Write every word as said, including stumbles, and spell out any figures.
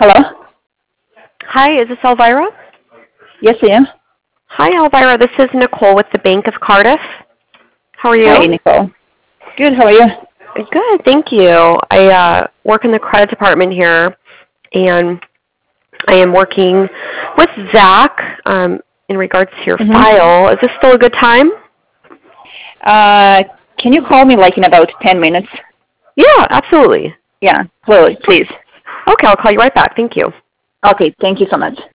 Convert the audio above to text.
Hello? Hi, is this Elvira? Yes, I am. Hi, Elvira. This is Nicole with the Bank of Cardiff. How are Hi, you? Nicole. Good, how are you? Good, thank you. I uh, work in the credit department here, and I am working with Zach um, in regards to your Mm-hmm. file. Is this still a good time? Uh, can you call me like in about ten minutes? Yeah, absolutely. Yeah, well, please. Okay, I'll call you right back. Thank you. Okay, thank you so much.